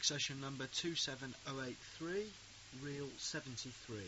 Session number 27083, reel 73.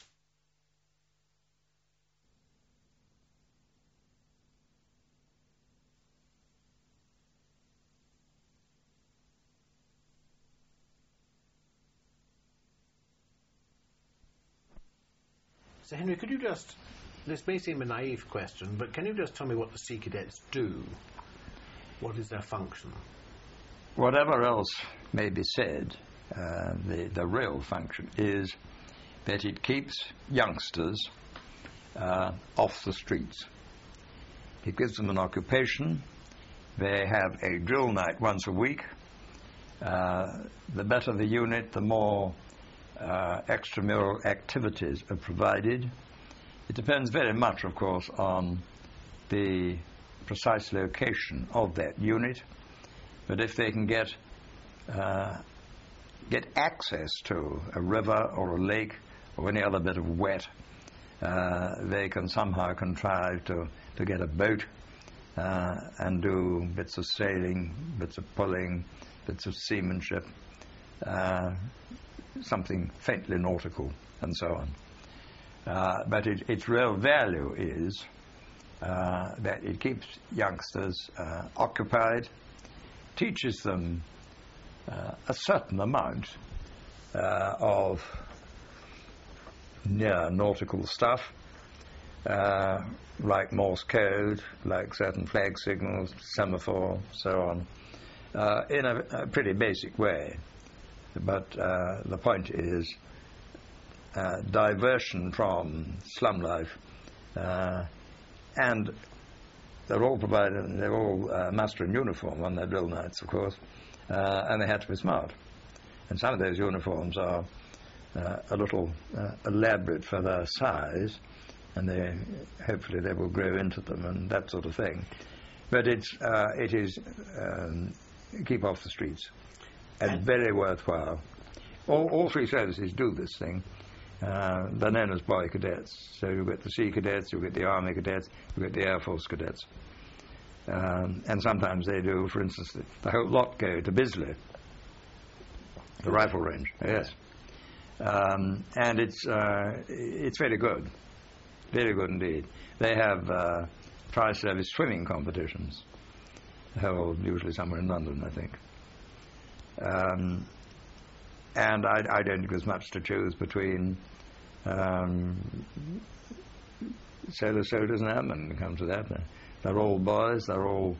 So Henry, could you just, this may seem a naive question, but can you just tell me what the Sea Cadets do? What is their function? Whatever else may be said, the real function is that it keeps youngsters off the streets. It gives them an occupation. They have a drill night once a week. The better the unit, the more extramural activities are provided. It depends very much, of course, on the precise location of that unit. But if they can get access to a river or a lake or any other bit of wet, they can somehow contrive to get a boat and do bits of sailing, bits of pulling, bits of seamanship, something faintly nautical, and so on. But its real value is that it keeps youngsters occupied, teaches them a certain amount of near nautical stuff, like Morse code, like certain flag signals, semaphore, so on, in a pretty basic way. But the point is diversion from slum life, and they're all provided, they're all muster in uniform on their drill nights, of course, and they have to be smart. And some of those uniforms are a little elaborate for their size, and hopefully they will grow into them and that sort of thing. But it is keep off the streets, and very worthwhile. All three services do this thing. They're known as boy cadets. So you've got the Sea Cadets, you've got the Army Cadets, you've got the Air Force Cadets. And sometimes they do, for instance, the whole lot go to Bisley, the rifle range, yes. And it's very good indeed. They have tri-service swimming competitions, held usually somewhere in London, I think. And I don't think there's much to choose between sailor soldiers and airmen when it comes to that. They're all boys, they're all,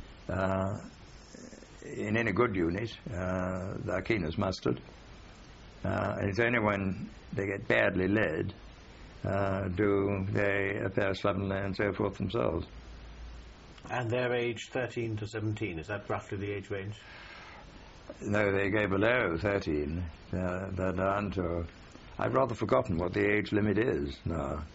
in any good unit, they're keen as mustard. And it's only when they get badly led do they appear slovenly and so forth themselves. And they're aged 13 to 17, is that roughly the age range? No, they go below 13. They're down to... I've rather forgotten what the age limit is now.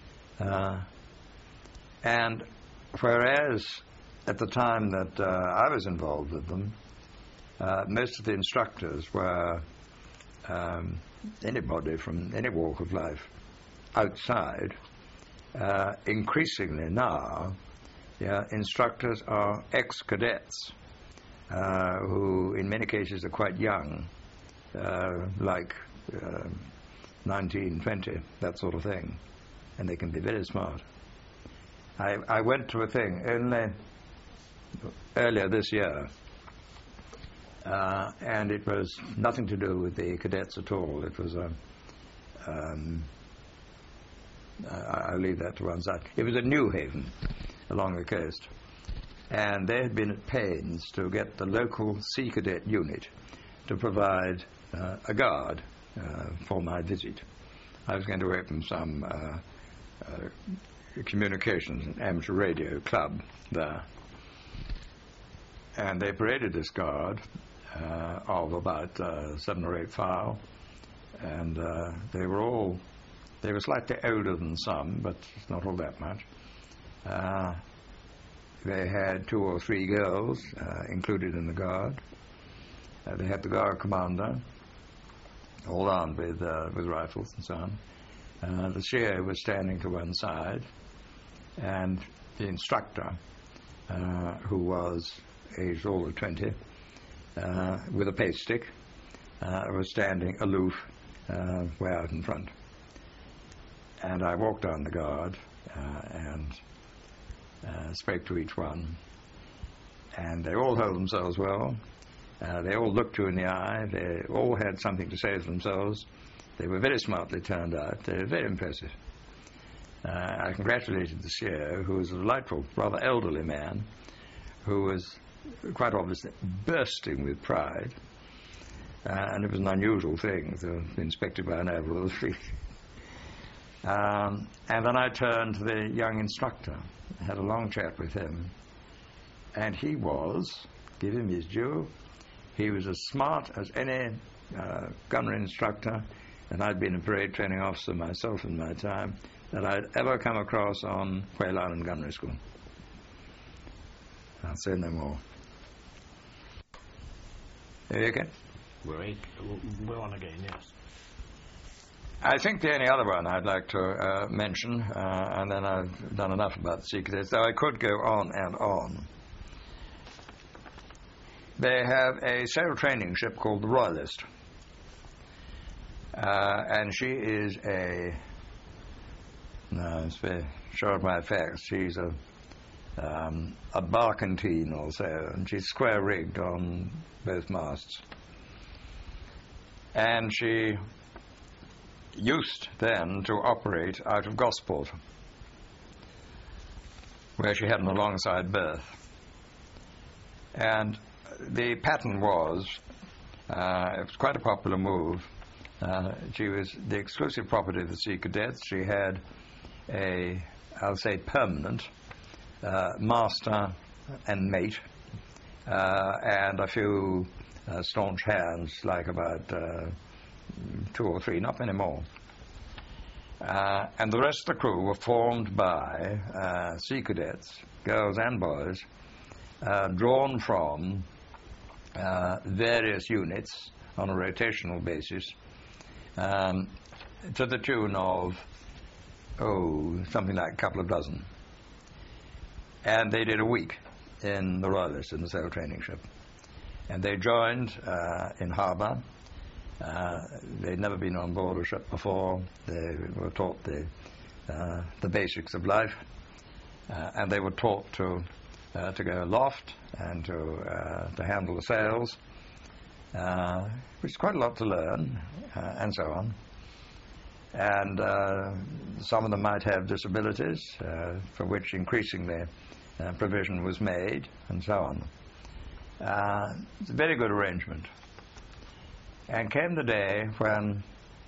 And whereas at the time that I was involved with them, most of the instructors were anybody from any walk of life outside. Increasingly now, instructors are ex-cadets who in many cases are quite young, like 19, 20, that sort of thing, and they can be very smart. I went to a thing only earlier this year, and it was nothing to do with the cadets at all. It was I'll leave that to one side. It was at New Haven along the coast, and they had been at pains to get the local Sea Cadet unit to provide a guard for my visit. I was going to open some communications and amateur radio club there, and they paraded this guard of about 7 or 8 file, and they were slightly older than some, but not all that much. They had 2 or 3 girls included in the guard. They had the guard commander, all armed with rifles and so on. The shear was standing to one side, and the instructor, who was aged all of 20, with a pace stick, was standing aloof, way out in front. And I walked down the guard and spoke to each one. And they all held themselves well. They all looked you in the eye. They all had something to say for themselves. They were very smartly turned out. They were very impressive. I congratulated the CEO, who was a delightful, rather elderly man, who was quite obviously bursting with pride. And it was an unusual thing to be inspected by an overall chief. And then I turned to the young instructor, had a long chat with him, and he was, give him his due, he was as smart as any gunnery instructor, and I'd been a parade training officer myself in my time, that I'd ever come across on Quail Island Gunnery School. I'll say no more. Are you okay? We're on again, yes. I think the only other one I'd like to mention, and then I've done enough about the Sea Cadets, though I could go on and on. They have a sail training ship called the Royalist, and she is it's very sure of my facts, she's a barkentine or so, and she's square-rigged on both masts. And she used then to operate out of Gosport, where she had an alongside berth. And the pattern was, it was quite a popular move. She was the exclusive property of the Sea Cadets. She had I'll say permanent, master and mate, and a few staunch hands, like about 2 or 3, not many more. And the rest of the crew were formed by Sea Cadets, girls and boys, drawn from various units on a rotational basis, to the tune of, something like a couple of dozen. And they did a week in the Royalist, in the sail training ship. And they joined in harbour. They'd never been on board a ship before. They were taught the basics of life, and they were taught to go aloft and to handle the sails, which is quite a lot to learn, and so on. And some of them might have disabilities, for which increasingly provision was made, and so on. It's a very good arrangement. And came the day when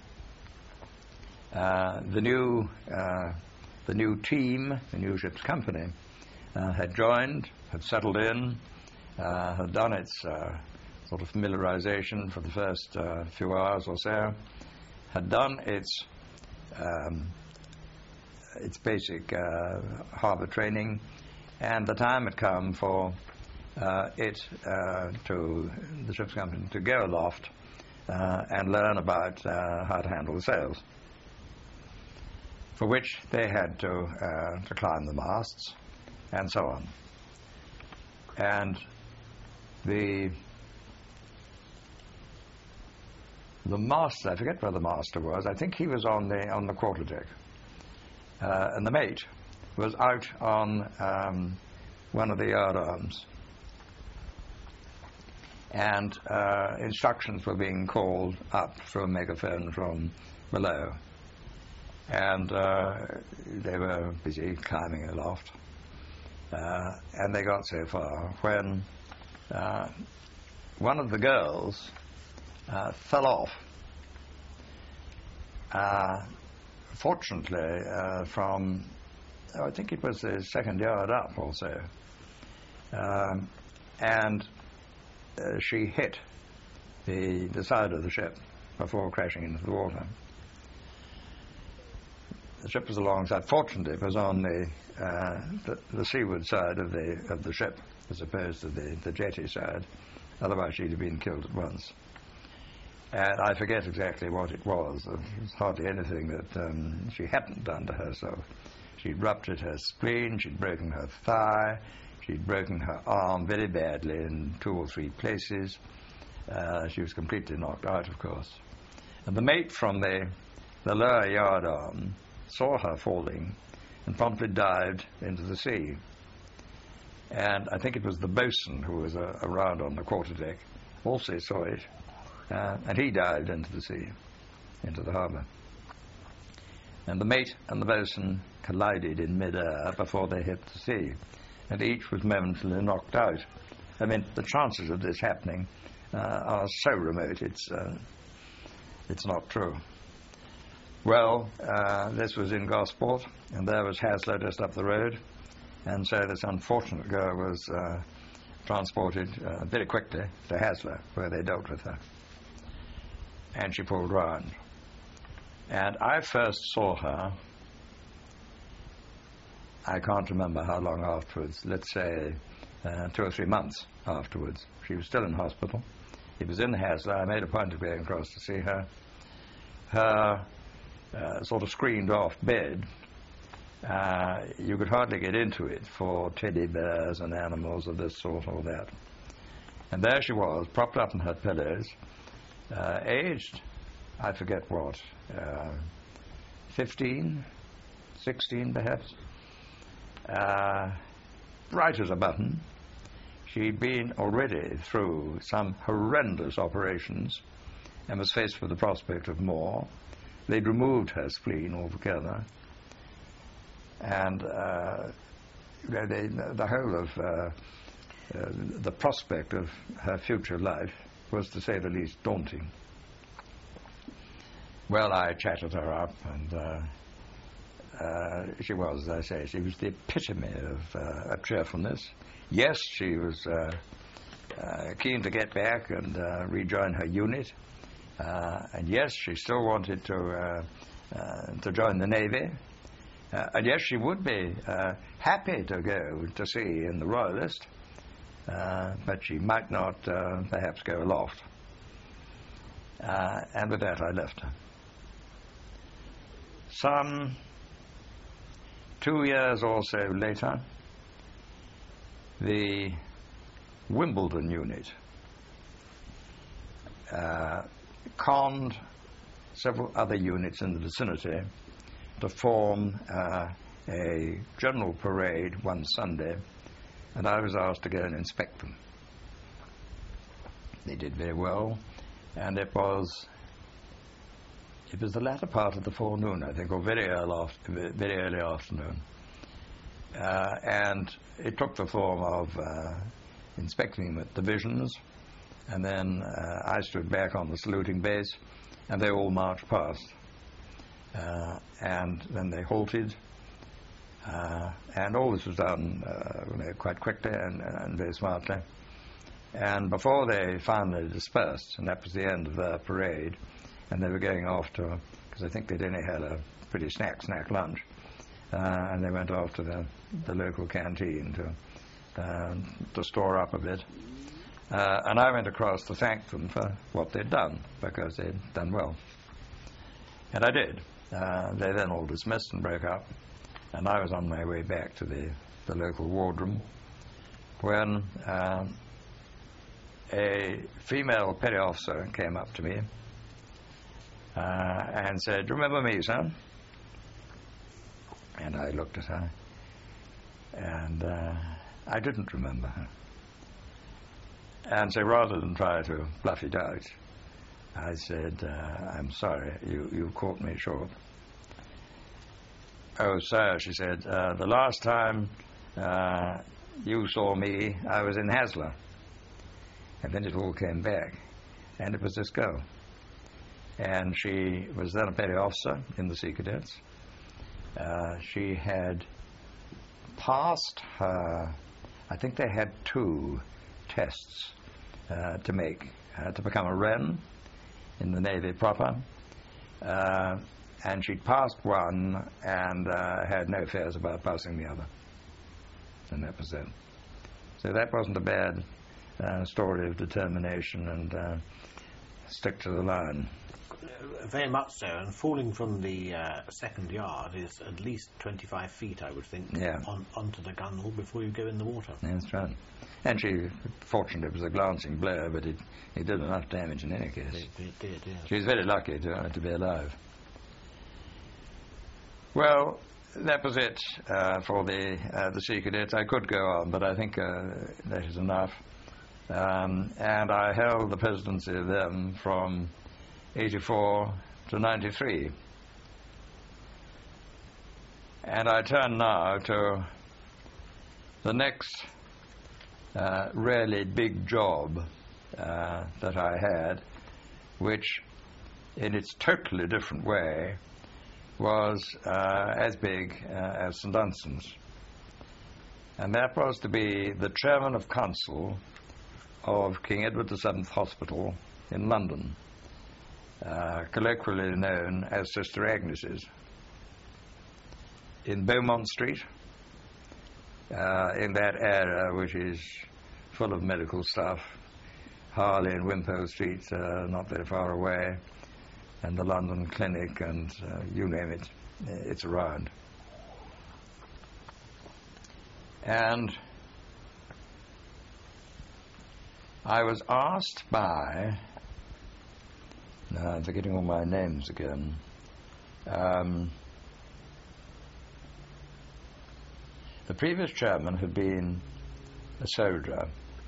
the new team, the new ship's company, had joined, had settled in, had done its sort of familiarization for the first few hours or so, had done its basic harbour training, and the time had come for to the ship's company to go aloft and learn about how to handle the sails, for which they had to climb the masts and so on. And the master, I forget where the master was, I think he was on the quarterdeck, and the mate was out on one of the yardarms, and instructions were being called up through a megaphone from below, and they were busy climbing aloft, and they got so far when one of the girls fell off, fortunately from, I think it was the second yard up or so, and she hit the side of the ship before crashing into the water. The ship was alongside. Fortunately, it was on the seaward side of the ship, as opposed to the jetty side. Otherwise, she'd have been killed at once. And I forget exactly what it was. It was hardly anything that she hadn't done to herself. She'd ruptured her spleen, she'd broken her thigh, she'd broken her arm very badly in 2 or 3 places. she was completely knocked out, of course. And the mate from the lower yardarm saw her falling and promptly dived into the sea. And I think it was the boatswain who was around on the quarterdeck also saw it, and he dived into the sea, into the harbour. And the mate and the boatswain collided in mid-air before they hit the sea, and each was momentarily knocked out. I mean, the chances of this happening are so remote, it's not true. Well, this was in Gosport, and there was Haslar just up the road, and so this unfortunate girl was transported very quickly to Haslar, where they dealt with her. And she pulled round. And I first saw her, I can't remember how long afterwards, let's say 2 or 3 months afterwards. She was still in hospital. It was in Haslar. I made a point of going across to see her. Her sort of screened-off bed, you could hardly get into it for teddy bears and animals of this sort or that. And there she was, propped up in her pillows, aged, I forget what, 15, 16 perhaps, bright as a button. She'd been already through some horrendous operations and was faced with the prospect of more. They'd removed her spleen altogether, and the whole of the prospect of her future life was, to say the least, daunting. Well, I chatted her up, and she was, as I say, she was the epitome of cheerfulness. Yes, she was keen to get back and rejoin her unit. And yes, she still wanted to join the Navy. And yes, she would be happy to go to sea in the Royalist, but she might not perhaps go aloft. And with that I left her. Some 2 years or so later, the Wimbledon unit conned several other units in the vicinity to form a general parade one Sunday, and I was asked to go and inspect them. They did very well, and it was the latter part of the forenoon, I think, or very early afternoon. And it took the form of inspecting them at divisions, and then I stood back on the saluting base, and they all marched past. And then they halted, and all this was done quite quickly and very smartly. And before they finally dispersed, and that was the end of their parade, and they were going off to, because I think they'd only had a pretty snack lunch, and they went off to the local canteen to store up a bit. And I went across to thank them for what they'd done, because they'd done well. And I did. They then all dismissed and broke up, and I was on my way back to the local wardroom when a female petty officer came up to me and said, "Do you remember me, son?" And I looked at her, and I didn't remember her. And so rather than try to bluff it out, I said, "I'm sorry, you caught me short." "Oh, sir," she said, "the last time you saw me, I was in Haslar." And then it all came back, and it was this girl. And she was then a petty officer in the Sea Cadets. She had passed her, I think they had 2 tests to make to become a Wren in the Navy proper, and she'd passed one and had no fears about passing the other, and that was it. So that wasn't a bad story of determination and stick to the line. very much so, and falling from the second yard is at least 25 feet, I would think, Yeah. onto the gunwale before you go in the water. That's right. And fortunately, it was a glancing blow, but it did enough damage in any case. It did, yes. She was very lucky to be alive. Well, that was it for the Sea Cadets. I could go on, but I think that is enough. And I held the presidency of them from 84 to 93. And I turn now to the next really big job that I had, which in its totally different way was as big as St Dunstan's. And that was to be the chairman of council of King Edward VII Hospital in London, colloquially known as Sister Agnes's, in Beaumont Street, in that area which is full of medical stuff. Harley and Wimpole Streets not very far away, and the London Clinic, and you name it, it's around. And I was asked by, now I'm forgetting all my names again, the previous chairman had been a soldier,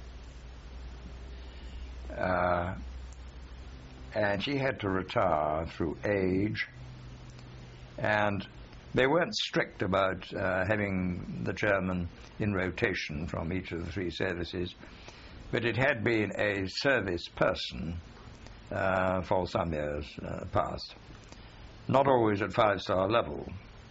and she had to retire through age, and they weren't strict about having the chairman in rotation from each of the three services, but it had been a service person for some years past, not always at five-star level.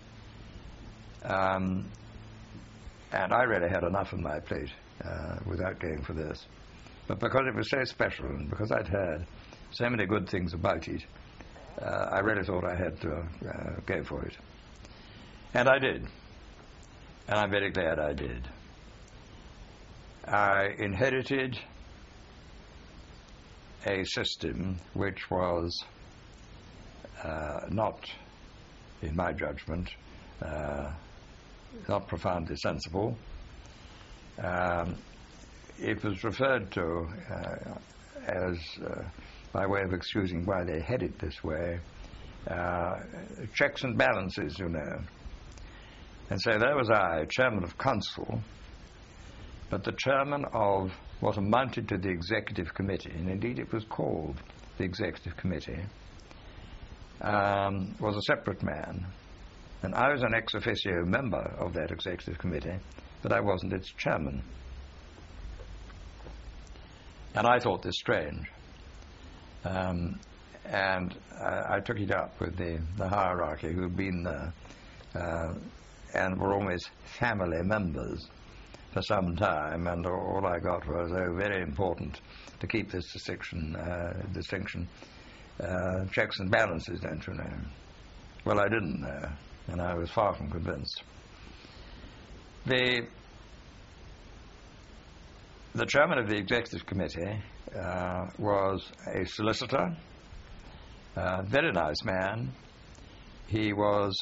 And I really had enough on my plate without going for this. But because it was so special, and because I'd heard so many good things about it, I really thought I had to go for it. And I did. And I'm very glad I did. I inherited a system which was not, in my judgment, not profoundly sensible. It was referred to as, by way of excusing why they had it this way, checks and balances, you know. And so there was I, chairman of council, but the chairman of what amounted to the executive committee, and indeed it was called the executive committee, was a separate man. And I was an ex officio member of that executive committee, but I wasn't its chairman. And I thought this strange. And I took it up with the hierarchy who had been there and were almost family members for some time, and all I got was, oh, very important to keep this distinction, checks and balances, don't you know. Well, I didn't know, and I was far from convinced. The chairman of the executive committee was a solicitor, a very nice man. He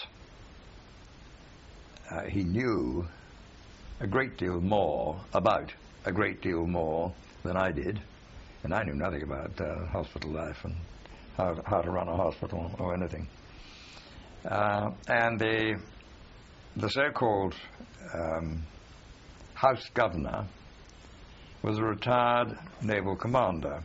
knew a great deal more about a great deal more than I did, and I knew nothing about hospital life and how to run a hospital or anything. And the so-called house governor was a retired naval commander.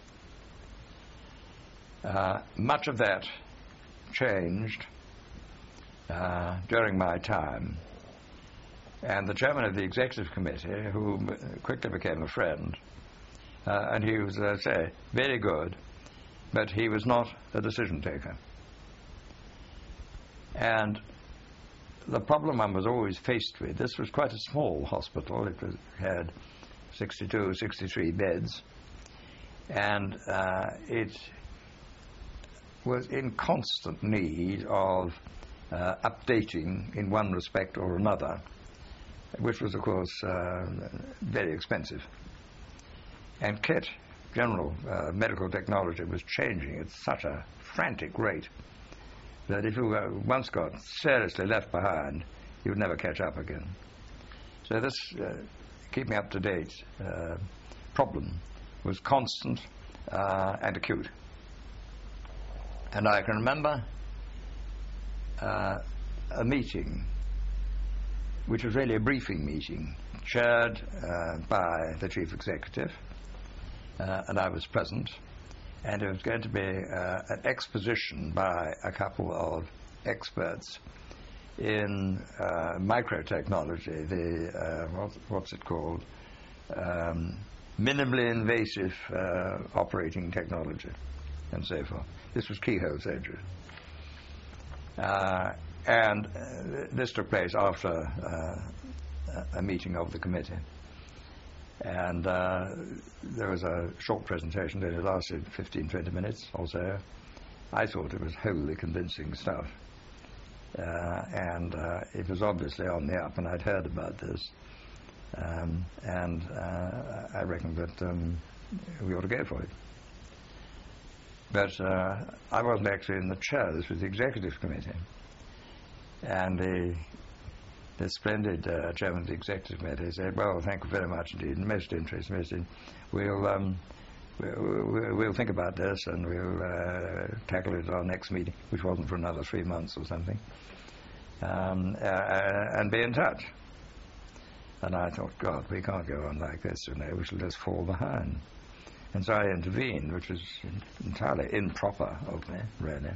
Much of that changed during my time, and the chairman of the executive committee, who quickly became a friend, and he was, as I say, very good, but he was not a decision taker. And the problem I was always faced with, this was quite a small hospital, it had 62, 63 beds, and it was in constant need of updating in one respect or another, which was, of course, very expensive. And kit general medical technology was changing at such a frantic rate that if you once got seriously left behind, you would never catch up again. So this keeping up to date problem was constant and acute. And I can remember a meeting, which was really a briefing meeting, chaired by the chief executive, and I was present, and it was going to be an exposition by a couple of experts in microtechnology, what's it called? Minimally invasive operating technology, and so forth. This was keyhole surgery. And this took place after a meeting of the committee. And there was a short presentation that it lasted 15-20 minutes or so. I thought it was wholly convincing stuff. And it was obviously on the up, and I'd heard about this. And I reckoned that we ought to go for it. But I wasn't actually in the chair. This was the executive committee. And the splendid chairman of the executive committee said, well, thank you very much indeed, most interesting. We'll think about this and we'll tackle it at our next meeting, which wasn't for another 3 months or something, and be in touch. And I thought, God, we can't go on like this, we shall just fall behind. And so I intervened, which was entirely improper of me, really,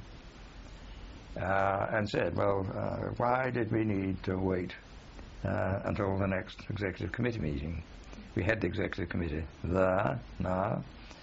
and said, well, why did we need to wait until the next executive committee meeting? We had the executive committee there now.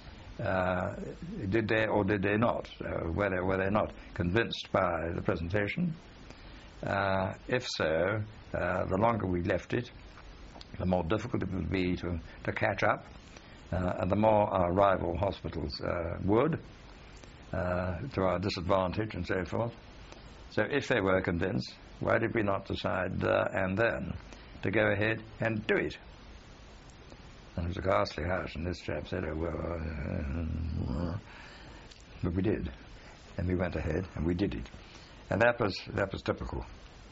Did they or did they not? Were they not convinced by the presentation? If so, the longer we left it, the more difficult it would be to catch up, and the more our rival hospitals would, to our disadvantage and so forth. So if they were convinced, why did we not decide and then to go ahead and do it? And it was a ghastly hush, and this chap said, oh, well, but we did. And we went ahead, and we did it. And that was typical.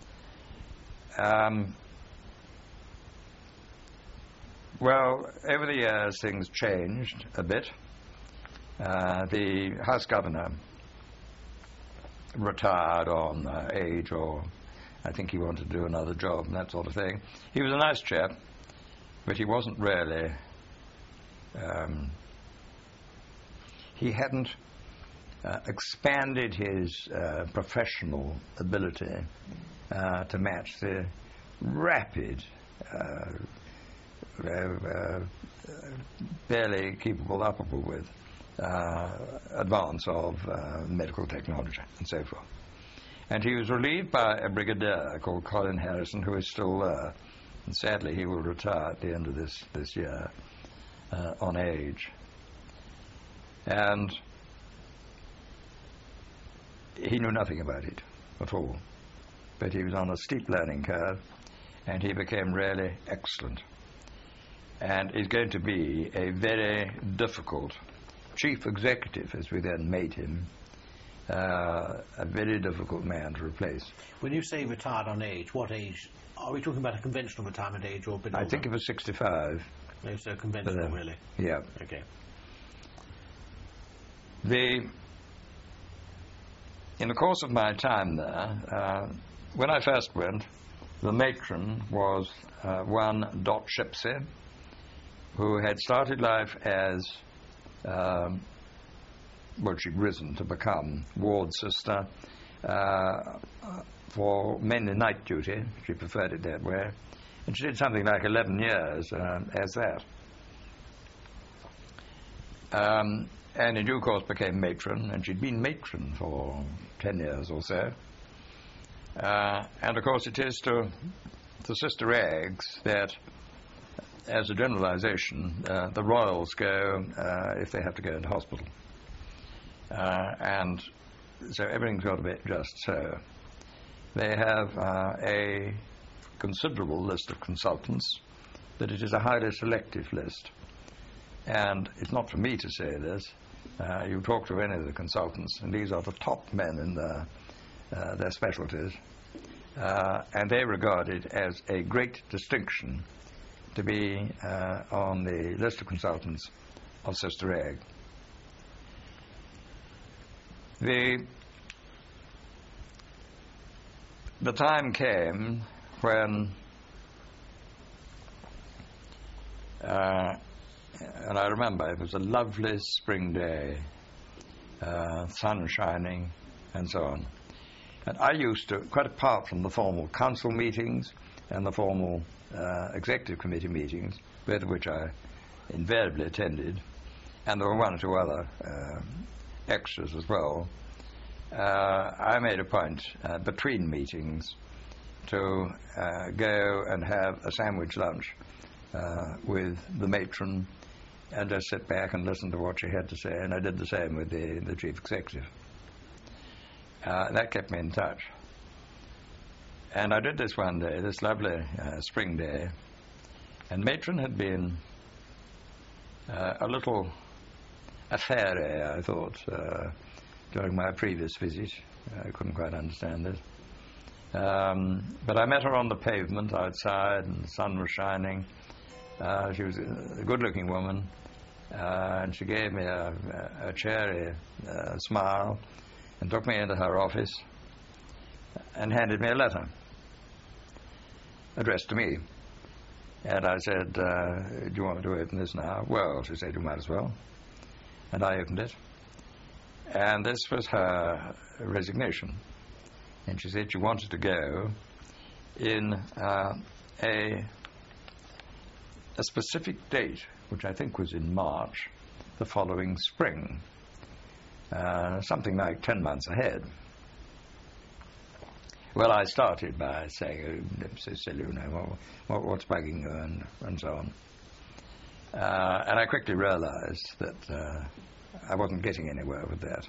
Well, over the years, things changed a bit. The House Governor retired on age, or I think he wanted to do another job and that sort of thing. He was a nice chap, but he wasn't really, he hadn't expanded his professional ability to match the rapid, barely keepable up with advance of medical technology and so forth. And he was relieved by a brigadier called Colin Harrison, who is still there. And sadly, he will retire at the end of this year on age. And he knew nothing about it at all. But he was on a steep learning curve, and he became really excellent. And is going to be a very difficult chief executive, as we then made him, a very difficult man to replace. When you say retired on age, what age? Are we talking about a conventional retirement age or a bit older? I think it was 65. No, so conventional, really? Yeah. Okay. In the course of my time there, when I first went, the matron was one Dot Shipsey, who had started life as, she'd risen to become ward sister for mainly night duty. She preferred it that way. And she did something like 11 years as that. And in due course became matron, and she'd been matron for 10 years or so. And of course it is to Sister Eggs that, as a generalization, the royals go if they have to go into hospital. And so everything's got to be just so. They have a considerable list of consultants, but it is a highly selective list. and it's not for me to say this, you talk to any of the consultants, and these are the top men in their specialties, and they regard it as a great distinction to be on the list of consultants of Sister Egg. The time came when, and I remember it was a lovely spring day, sun shining and so on. And I used to, quite apart from the formal council meetings and the formal executive committee meetings, both of which I invariably attended, and there were one or two other extras as well, I made a point between meetings to go and have a sandwich lunch with the matron and just sit back and listen to what she had to say, and I did the same with the chief executive. That kept me in touch. And I did this one day, this lovely spring day, and matron had been a little affaire, I thought, during my previous visit. I couldn't quite understand it. But I met her on the pavement outside, and the sun was shining. She was a good-looking woman, and she gave me a cheery smile and took me into her office and handed me a letter addressed to me. And I said, do you want me to open this now? Well, she said, you might as well. And I opened it. And this was her resignation. And she said she wanted to go in a specific date, which I think was in March, the following spring, something like 10 months ahead. Well, I started by saying, so silly, you know, what's bugging you, and so on. And I quickly realized that I wasn't getting anywhere with that.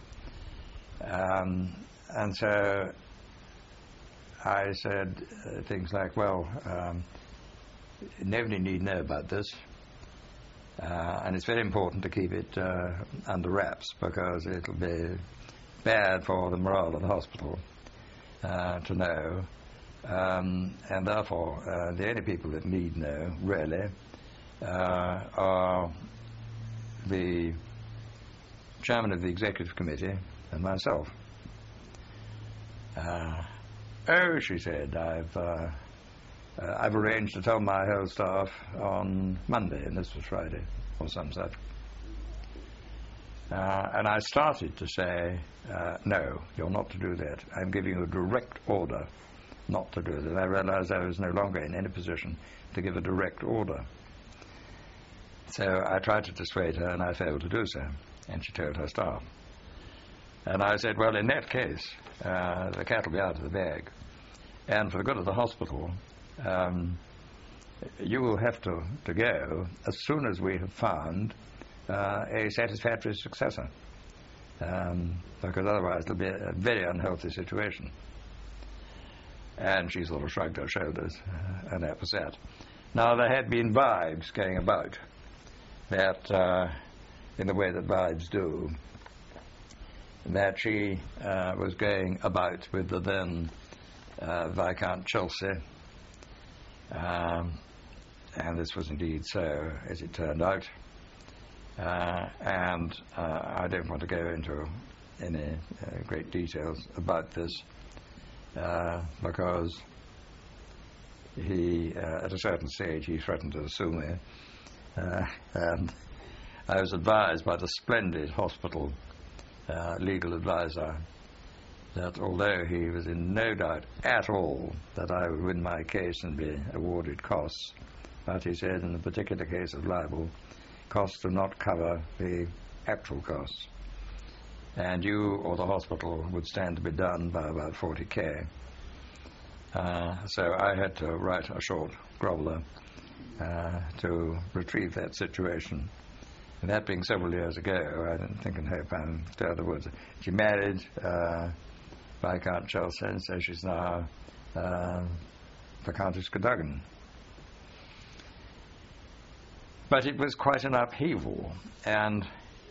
And so I said things like, well, nobody need know about this, and it's very important to keep it under wraps, because it'll be bad for the morale of the hospital to know, and therefore the only people that need know, really, are the chairman of the executive committee and myself. Oh, she said, I've arranged to tell my whole staff on Monday, and this was Friday, or some such. And I started to say, no, you're not to do that. I'm giving you a direct order not to do that. I realized I was no longer in any position to give a direct order. So I tried to dissuade her, and I failed to do so. And she told her staff. And I said, well, in that case, the cat will be out of the bag. And for the good of the hospital, you will have to go as soon as we have found a satisfactory successor, because otherwise it'll be a very unhealthy situation. And she sort of shrugged her shoulders, and that was that. Now, there had been vibes going about that, in the way that vibes do, that she was going about with the then Viscount Chelsea, and this was indeed so, as it turned out. And I don't want to go into any great details about this, because he, at a certain stage, he threatened to sue me, and I was advised by the splendid hospital legal advisor that although he was in no doubt at all that I would win my case and be awarded costs, but he said in the particular case of libel, costs do not cover the actual costs, and you or the hospital would stand to be done by about 40k. So I had to write a short groveler to retrieve that situation. And that being several years ago, I didn't think and hope I'm still out of the woods. She married Viscount Chelsea, and so she's now the Countess Cadogan. But it was quite an upheaval, and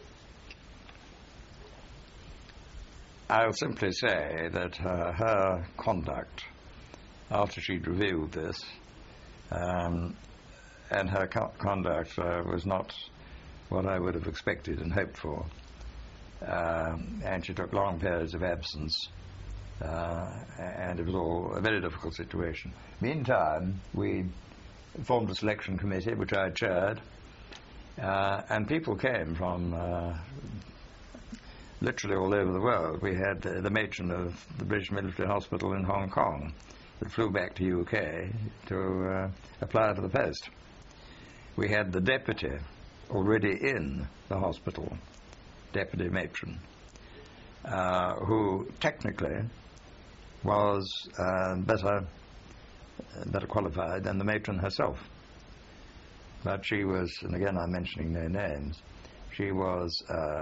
I'll simply say that her conduct, after she'd revealed this, and her conduct was not what I would have expected and hoped for. And she took long periods of absence, and it was all a very difficult situation. Meantime, we formed a selection committee, which I chaired, and people came from literally all over the world. We had the matron of the British Military Hospital in Hong Kong that flew back to UK to apply for the post. We had the deputy already in the hospital, deputy matron, who technically was better qualified than the matron herself. But she was, and again I'm mentioning no names, she was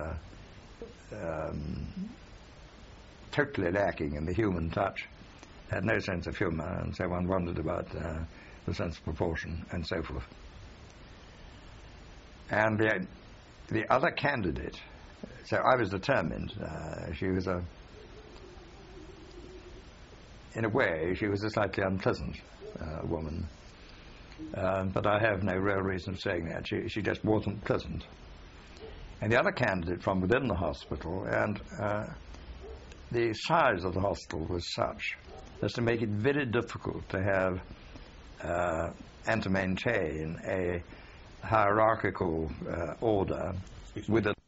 totally lacking in the human touch, had no sense of humour, and so one wondered about the sense of proportion and so forth. And the other candidate, so I was determined. She was in a way, she was a slightly unpleasant woman. But I have no real reason for saying that. She just wasn't pleasant. And the other candidate from within the hospital, and the size of the hospital was such as to make it very difficult to have and to maintain a hierarchical order within